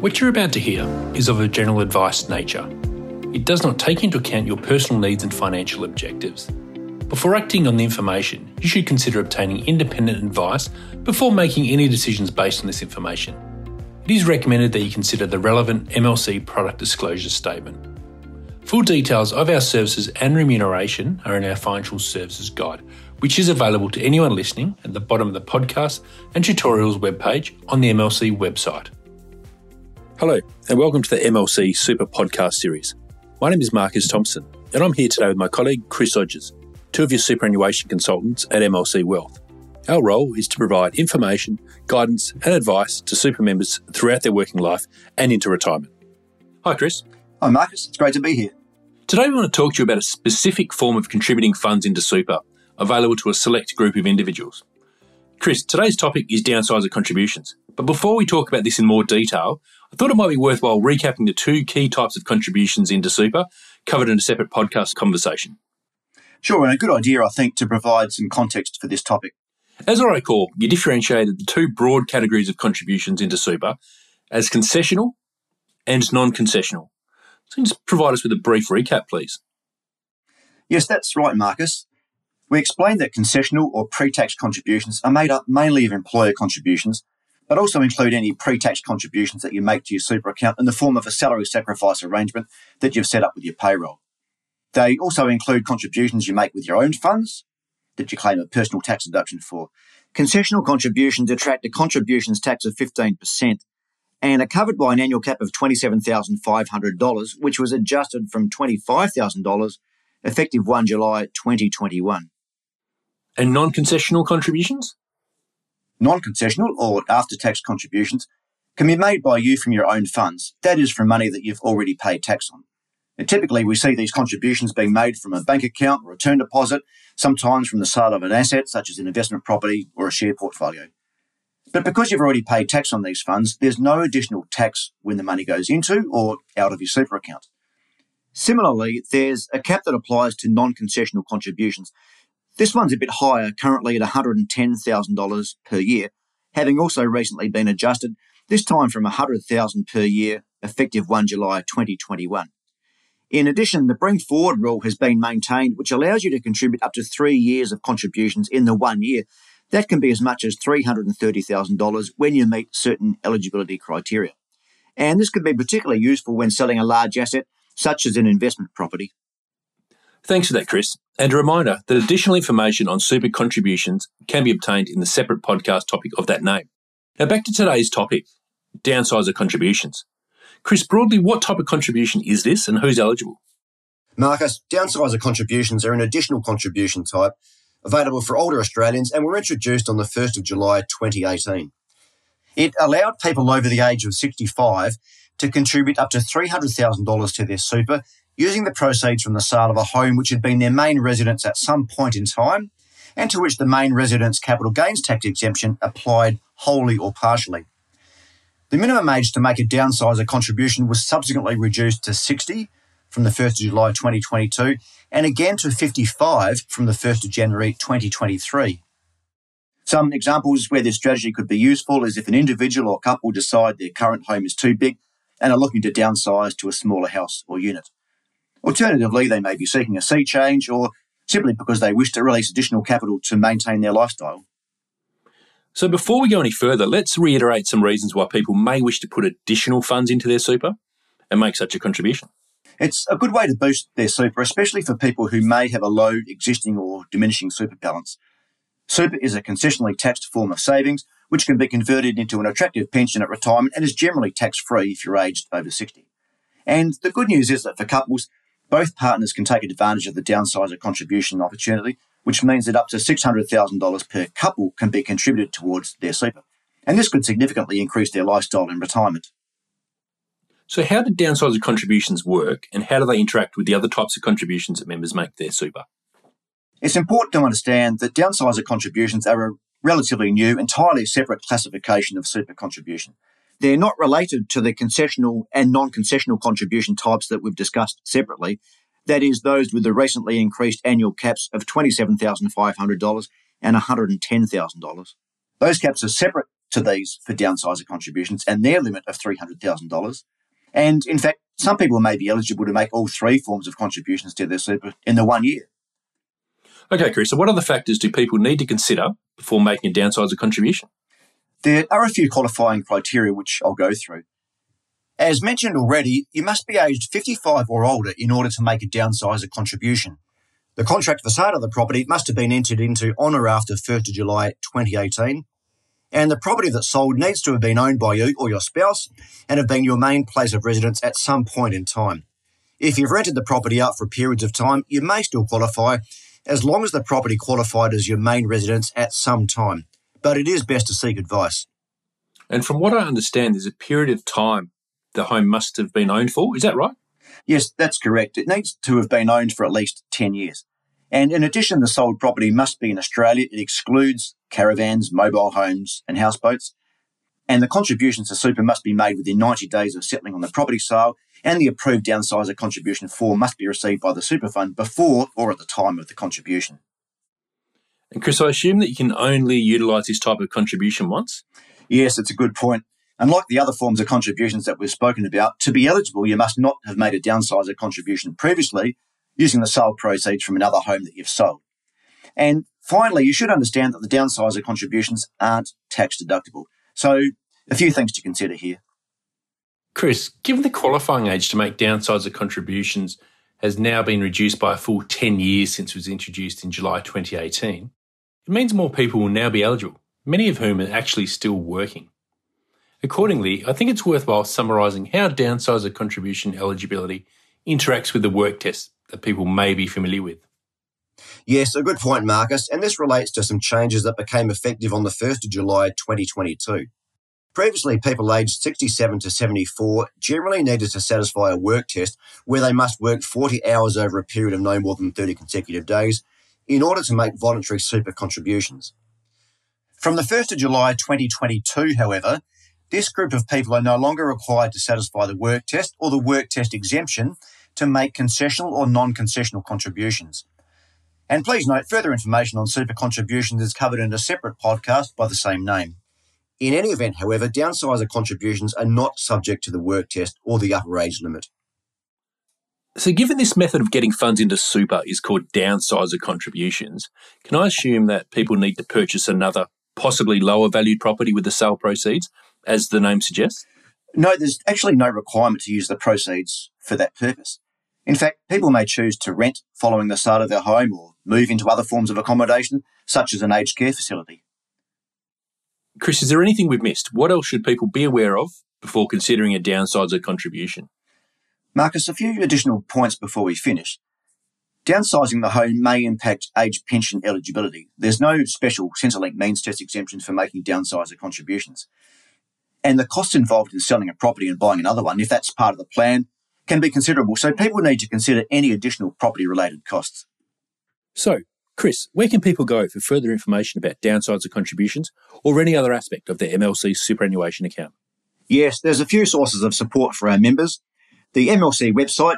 What you're about to hear is of a general advice nature. It does not take into account your personal needs and financial objectives. Before acting on the information, you should consider obtaining independent advice before making any decisions based on this information. It is recommended that you consider the relevant MLC product disclosure statement. Full details of our services and remuneration are in our financial services guide, which is available to anyone listening at the bottom of the podcast and tutorials webpage on the MLC website. Hello, and welcome to the MLC Super Podcast Series. My name is Marcus Thompson, and I'm here today with my colleague Chris Odgers, two of your superannuation consultants at MLC Wealth. Our role is to provide information, guidance and advice to super members throughout their working life and into retirement. Hi Chris. Hi Marcus, it's great to be here. Today we want to talk to you about a specific form of contributing funds into super, available to a select group of individuals. Chris, today's topic is downsizer contributions. But before we talk about this in more detail, I thought it might be worthwhile recapping the two key types of contributions into super covered in a separate podcast conversation. Sure, and a good idea, I think, to provide some context for this topic. As I recall, you differentiated the two broad categories of contributions into super as concessional and non-concessional. So you can just provide us with a brief recap, please. Yes, that's right, Marcus. We explained that concessional or pre-tax contributions are made up mainly of employer contributions, but also include any pre-tax contributions that you make to your super account in the form of a salary sacrifice arrangement that you've set up with your payroll. They also include contributions you make with your own funds that you claim a personal tax deduction for. Concessional contributions attract a contributions tax of 15% and are covered by an annual cap of $27,500, which was adjusted from $25,000 effective 1 July 2021. And non-concessional contributions? Non-concessional or after-tax contributions can be made by you from your own funds, that is from money that you've already paid tax on. And typically we see these contributions being made from a bank account or a term deposit, sometimes from the sale of an asset such as an investment property or a share portfolio. But because you've already paid tax on these funds, there's no additional tax when the money goes into or out of your super account. Similarly, there's a cap that applies to non-concessional contributions. This one's a bit higher, currently at $110,000 per year, having also recently been adjusted, this time from $100,000 per year, effective 1 July 2021. In addition, the bring forward rule has been maintained, which allows you to contribute up to 3 years of contributions in the 1 year. That can be as much as $330,000 when you meet certain eligibility criteria. And this can be particularly useful when selling a large asset, such as an investment property. Thanks for that, Chris. And a reminder that additional information on super contributions can be obtained in the separate podcast topic of that name. Now back to today's topic, downsizer contributions. Chris, broadly, what type of contribution is this and who's eligible? Marcus, downsizer contributions are an additional contribution type available for older Australians and were introduced on the 1st of July 2018. It allowed people over the age of 65 to contribute up to $300,000 to their super using the proceeds from the sale of a home which had been their main residence at some point in time and to which the main residence capital gains tax exemption applied wholly or partially. The minimum age to make a downsizer contribution was subsequently reduced to 60 from the 1st of July 2022 and again to 55 from the 1st of January 2023. Some examples where this strategy could be useful is if an individual or couple decide their current home is too big and are looking to downsize to a smaller house or unit. Alternatively, they may be seeking a sea change or simply because they wish to release additional capital to maintain their lifestyle. So before we go any further, let's reiterate some reasons why people may wish to put additional funds into their super and make such a contribution. It's a good way to boost their super, especially for people who may have a low existing or diminishing super balance. Super is a concessionally taxed form of savings, which can be converted into an attractive pension at retirement and is generally tax-free if you're aged over 60. And the good news is that for couples, both partners can take advantage of the downsizer contribution opportunity, which means that up to $600,000 per couple can be contributed towards their super. And this could significantly increase their lifestyle in retirement. So how do downsizer contributions work and how do they interact with the other types of contributions that members make to their super? It's important to understand that downsizer contributions are a relatively new, entirely separate classification of super contribution. They're not related to the concessional and non-concessional contribution types that we've discussed separately. That is, those with the recently increased annual caps of $27,500 and $110,000. Those caps are separate to these for downsizer contributions and their limit of $300,000. And in fact, some people may be eligible to make all three forms of contributions to their super in the 1 year. Okay, Chris, so what other factors do people need to consider before making a downsizer contribution? There are a few qualifying criteria which I'll go through. As mentioned already, you must be aged 55 or older in order to make a downsizer contribution. The contract for sale of the property must have been entered into on or after 1st of July 2018, and the property that's sold needs to have been owned by you or your spouse and have been your main place of residence at some point in time. If you've rented the property out for periods of time, you may still qualify as long as the property qualified as your main residence at some time, but it is best to seek advice. And from what I understand, there's a period of time the home must have been owned for. Is that right? Yes, that's correct. It needs to have been owned for at least 10 years. And in addition, the sold property must be in Australia. It excludes caravans, mobile homes and houseboats. And the contributions to super must be made within 90 days of settling on the property sale, and the approved downsizer contribution form must be received by the super fund before or at the time of the contribution. And Chris, I assume that you can only utilise this type of contribution once? Yes, it's a good point. Unlike the other forms of contributions that we've spoken about, to be eligible, you must not have made a downsizer contribution previously using the sale proceeds from another home that you've sold. And finally, you should understand that the downsizer contributions aren't tax deductible. So a few things to consider here. Chris, given the qualifying age to make downsizer contributions has now been reduced by a full 10 years since it was introduced in July 2018, it means more people will now be eligible, many of whom are actually still working. Accordingly, I think it's worthwhile summarising how downsizer contribution eligibility interacts with the work test that people may be familiar with. Yes, a good point, Marcus, and this relates to some changes that became effective on the 1st of July 2022. Previously, people aged 67 to 74 generally needed to satisfy a work test where they must work 40 hours over a period of no more than 30 consecutive days in order to make voluntary super contributions. From the 1st of July 2022, however, this group of people are no longer required to satisfy the work test or the work test exemption to make concessional or non-concessional contributions. And please note, further information on super contributions is covered in a separate podcast by the same name. In any event, however, downsizer contributions are not subject to the work test or the upper age limit. So given this method of getting funds into super is called downsizer contributions, can I assume that people need to purchase another, possibly lower valued property with the sale proceeds, as the name suggests? No, there's actually no requirement to use the proceeds for that purpose. In fact, people may choose to rent following the sale of their home or move into other forms of accommodation, such as an aged care facility. Chris, is there anything we've missed? What else should people be aware of before considering a downsizer contribution? Marcus, a few additional points before we finish. Downsizing the home may impact age pension eligibility. There's no special Centrelink means test exemption for making downsizer contributions. And the costs involved in selling a property and buying another one, if that's part of the plan, can be considerable. So people need to consider any additional property-related costs. So, Chris, where can people go for further information about downsizer contributions or any other aspect of their MLC superannuation account? Yes, there's a few sources of support for our members. The MLC website,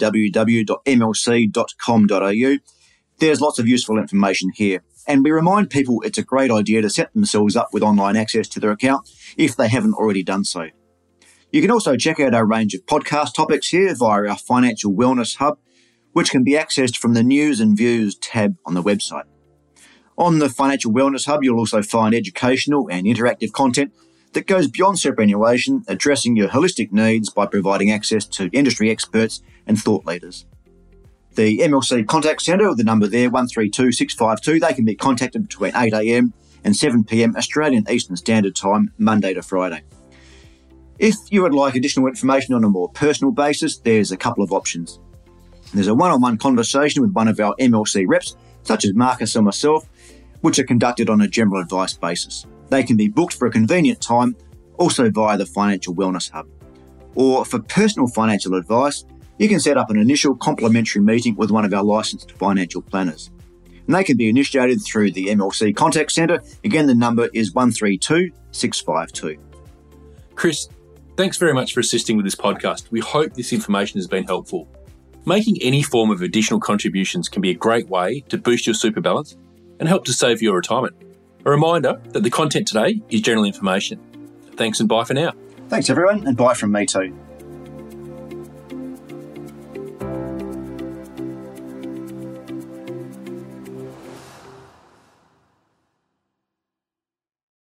www.mlc.com.au. There's lots of useful information here. And we remind people it's a great idea to set themselves up with online access to their account if they haven't already done so. You can also check out our range of podcast topics here via our Financial Wellness Hub, which can be accessed from the News and Views tab on the website. On the Financial Wellness Hub, you'll also find educational and interactive content that goes beyond superannuation, addressing your holistic needs by providing access to industry experts and thought leaders. The MLC Contact Centre, the number there, 132 652, they can be contacted between 8 a.m. and 7 p.m. Australian Eastern Standard Time, Monday to Friday. If you would like additional information on a more personal basis, there's a couple of options. There's a one-on-one conversation with one of our MLC reps, such as Marcus or myself, which are conducted on a general advice basis. They can be booked for a convenient time, also via the Financial Wellness Hub. Or for personal financial advice, you can set up an initial complimentary meeting with one of our licensed financial planners. And they can be initiated through the MLC Contact Centre. Again, the number is 132 652. Chris, thanks very much for assisting with this podcast. We hope this information has been helpful. Making any form of additional contributions can be a great way to boost your super balance and help to save your retirement. A reminder that the content today is general information. Thanks and bye for now. Thanks everyone, and bye from me too.